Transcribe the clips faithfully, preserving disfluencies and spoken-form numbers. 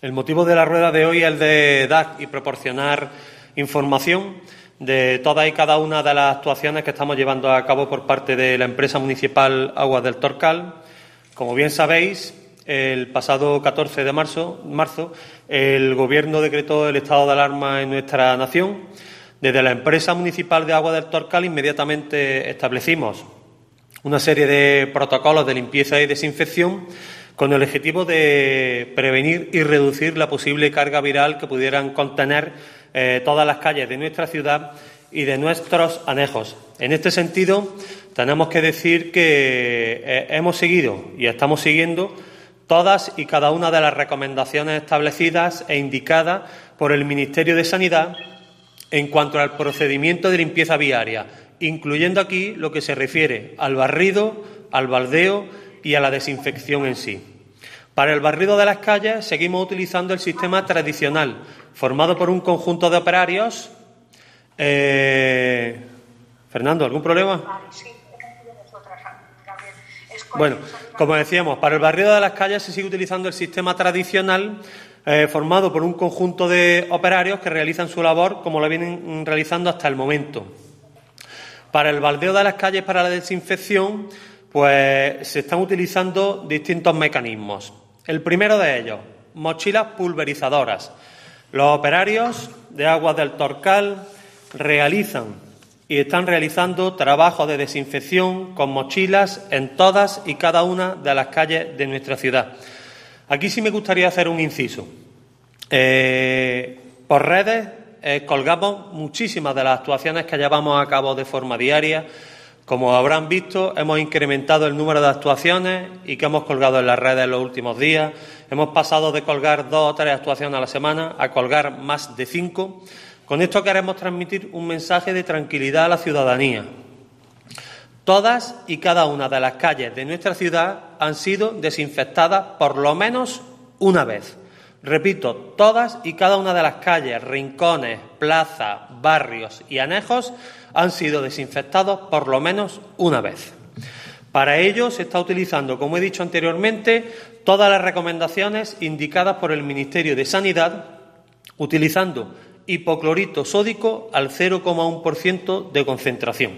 El motivo de la rueda de hoy es el de dar y proporcionar información de todas y cada una de las actuaciones que estamos llevando a cabo por parte de la empresa municipal Aguas del Torcal. Como bien sabéis, el pasado catorce de marzo, marzo el Gobierno decretó el estado de alarma en nuestra nación. Desde la empresa municipal de Aguas del Torcal inmediatamente establecimos una serie de protocolos de limpieza y desinfección con el objetivo de prevenir y reducir la posible carga viral que pudieran contener eh, todas las calles de nuestra ciudad y de nuestros anejos. En este sentido, tenemos que decir que eh, hemos seguido y estamos siguiendo todas y cada una de las recomendaciones establecidas e indicadas por el Ministerio de Sanidad en cuanto al procedimiento de limpieza viaria, incluyendo aquí lo que se refiere al barrido, al baldeo y a la desinfección en sí. Para el barrido de las calles seguimos utilizando el sistema tradicional, formado por un conjunto de operarios. Eh... Fernando, ¿algún problema? Bueno, como decíamos, para el barrido de las calles se sigue utilizando el sistema tradicional, eh, formado por un conjunto de operarios que realizan su labor como la vienen realizando hasta el momento. Para el baldeo de las calles, para la desinfección, pues se están utilizando distintos mecanismos. El primero de ellos, mochilas pulverizadoras. Los operarios de Aguas del Torcal realizan y están realizando trabajos de desinfección con mochilas en todas y cada una de las calles de nuestra ciudad. Aquí sí me gustaría hacer un inciso. Eh, por redes eh, colgamos muchísimas de las actuaciones que llevamos a cabo de forma diaria. Como habrán visto, hemos incrementado el número de actuaciones y que hemos colgado en las redes en los últimos días. Hemos pasado de colgar dos o tres actuaciones a la semana a colgar más de cinco. Con esto queremos transmitir un mensaje de tranquilidad a la ciudadanía. Todas y cada una de las calles de nuestra ciudad han sido desinfectadas por lo menos una vez. Repito, todas y cada una de las calles, rincones, plazas, barrios y anejos han sido desinfectados por lo menos una vez. Para ello se está utilizando, como he dicho anteriormente, todas las recomendaciones indicadas por el Ministerio de Sanidad, utilizando hipoclorito sódico al cero coma uno por ciento de concentración.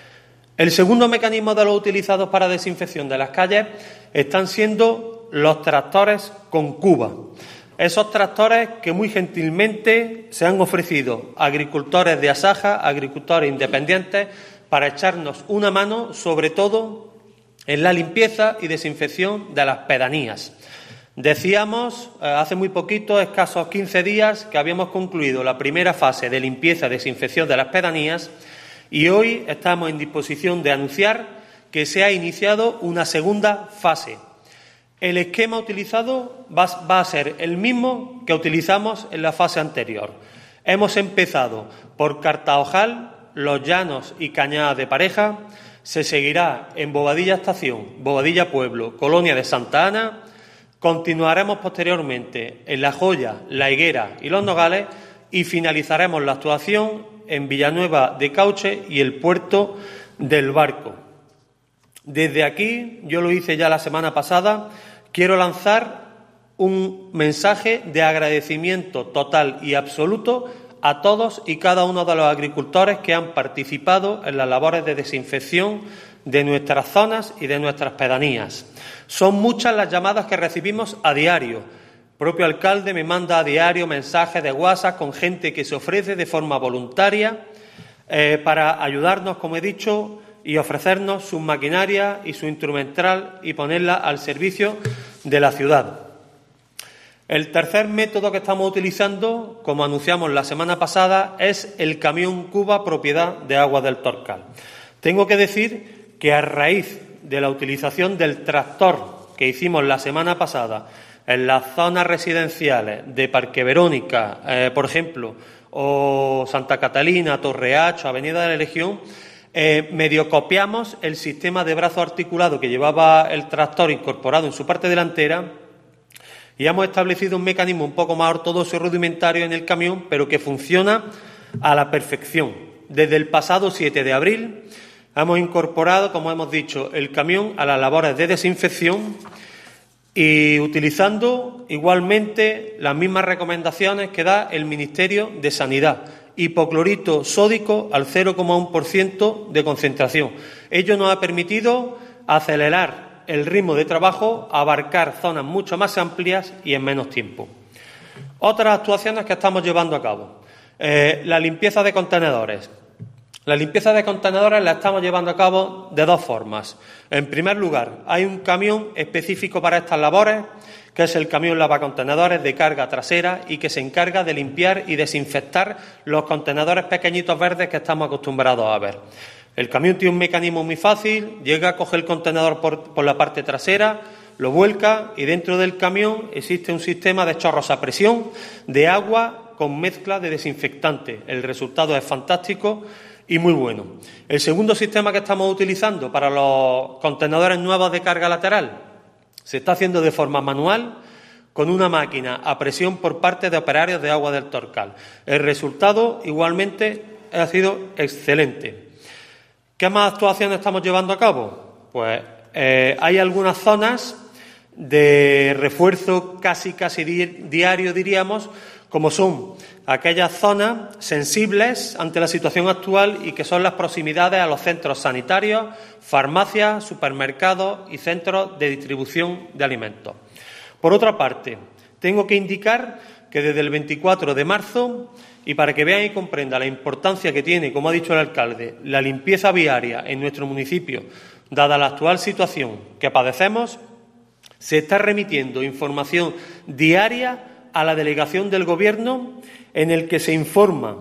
El segundo mecanismo de los utilizados para desinfección de las calles están siendo los tractores con cuba. Esos tractores que muy gentilmente se han ofrecido a agricultores de Asaja, agricultores independientes, para echarnos una mano, sobre todo en la limpieza y desinfección de las pedanías. Decíamos eh, hace muy poquito, escasos quince días, que habíamos concluido la primera fase de limpieza y desinfección de las pedanías y hoy estamos en disposición de anunciar que se ha iniciado una segunda fase. El esquema utilizado va, va a ser el mismo que utilizamos en la fase anterior. Hemos empezado por Cartaojal, Los Llanos y Cañada de Pareja. Se seguirá en Bobadilla Estación, Bobadilla Pueblo, Colonia de Santa Ana. Continuaremos posteriormente en La Joya, La Higuera y Los Nogales y finalizaremos la actuación en Villanueva de Cauche y el Puerto del Barco. Desde aquí, yo lo hice ya la semana pasada, quiero lanzar un mensaje de agradecimiento total y absoluto a todos y cada uno de los agricultores que han participado en las labores de desinfección de nuestras zonas y de nuestras pedanías. Son muchas las llamadas que recibimos a diario. El propio alcalde me manda a diario mensajes de WhatsApp con gente que se ofrece de forma voluntaria eh, para ayudarnos, como he dicho, y ofrecernos su maquinaria y su instrumental y ponerla al servicio de la ciudad. El tercer método que estamos utilizando, como anunciamos la semana pasada, es el camión Cuba propiedad de Aguas del Torcal. Tengo que decir que a raíz de la utilización del tractor que hicimos la semana pasada en las zonas residenciales de Parque Verónica, eh, por ejemplo, o Santa Catalina, Torreacho, Avenida de la Legión, Eh, medio copiamos el sistema de brazo articulado que llevaba el tractor incorporado en su parte delantera y hemos establecido un mecanismo un poco más ortodoxo y rudimentario en el camión, pero que funciona a la perfección. Desde el pasado siete de abril hemos incorporado, como hemos dicho, el camión a las labores de desinfección y utilizando igualmente las mismas recomendaciones que da el Ministerio de Sanidad. Hipoclorito sódico al cero coma uno por ciento de concentración. Ello nos ha permitido acelerar el ritmo de trabajo, abarcar zonas mucho más amplias y en menos tiempo. Otras actuaciones que estamos llevando a cabo. Eh, la limpieza de contenedores. La limpieza de contenedores la estamos llevando a cabo de dos formas. En primer lugar, hay un camión específico para estas labores, que es el camión lavacontenedores de carga trasera y que se encarga de limpiar y desinfectar los contenedores pequeñitos verdes que estamos acostumbrados a ver. El camión tiene un mecanismo muy fácil, llega, coge el contenedor por, por la parte trasera, lo vuelca y dentro del camión existe un sistema de chorros a presión de agua con mezcla de desinfectante. El resultado es fantástico y muy bueno. El segundo sistema que estamos utilizando para los contenedores nuevos de carga lateral se está haciendo de forma manual con una máquina a presión por parte de operarios de Agua del Torcal. El resultado igualmente ha sido excelente. ¿Qué más actuaciones estamos llevando a cabo? Pues eh, hay algunas zonas de refuerzo casi casi di diario, diríamos, como son aquellas zonas sensibles ante la situación actual y que son las proximidades a los centros sanitarios, farmacias, supermercados y centros de distribución de alimentos. Por otra parte, tengo que indicar que desde el veinticuatro de marzo, y para que vean y comprendan la importancia que tiene, como ha dicho el alcalde, la limpieza viaria en nuestro municipio, dada la actual situación que padecemos, se está remitiendo información diaria a la delegación del Gobierno en el que se informa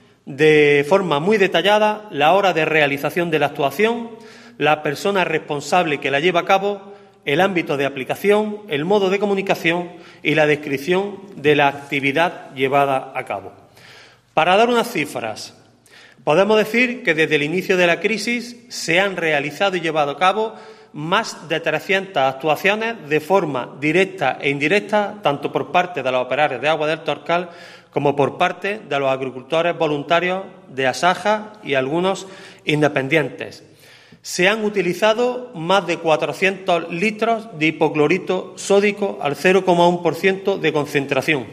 de forma muy detallada la hora de realización de la actuación, la persona responsable que la lleva a cabo, el ámbito de aplicación, el modo de comunicación y la descripción de la actividad llevada a cabo. Para dar unas cifras, podemos decir que desde el inicio de la crisis se han realizado y llevado a cabo más de trescientas actuaciones de forma directa e indirecta, tanto por parte de los operarios de Agua del Torcal como por parte de los agricultores voluntarios de Asaja y algunos independientes. Se han utilizado más de cuatrocientos litros de hipoclorito sódico al cero coma uno por ciento de concentración.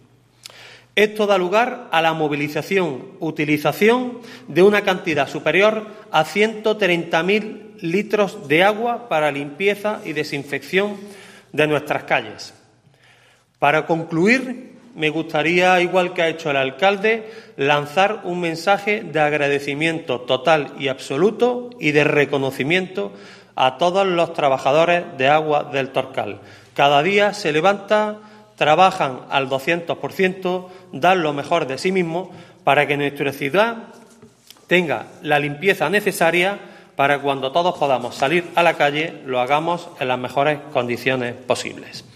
Esto da lugar a la movilización, utilización de una cantidad superior a ciento treinta mil litros de agua para limpieza y desinfección de nuestras calles. Para concluir, me gustaría, igual que ha hecho el alcalde, lanzar un mensaje de agradecimiento total y absoluto y de reconocimiento a todos los trabajadores de Agua del Torcal. Cada día se levanta, trabajan al doscientos por ciento, dan lo mejor de sí mismos para que nuestra ciudad tenga la limpieza necesaria para cuando todos podamos salir a la calle lo hagamos en las mejores condiciones posibles.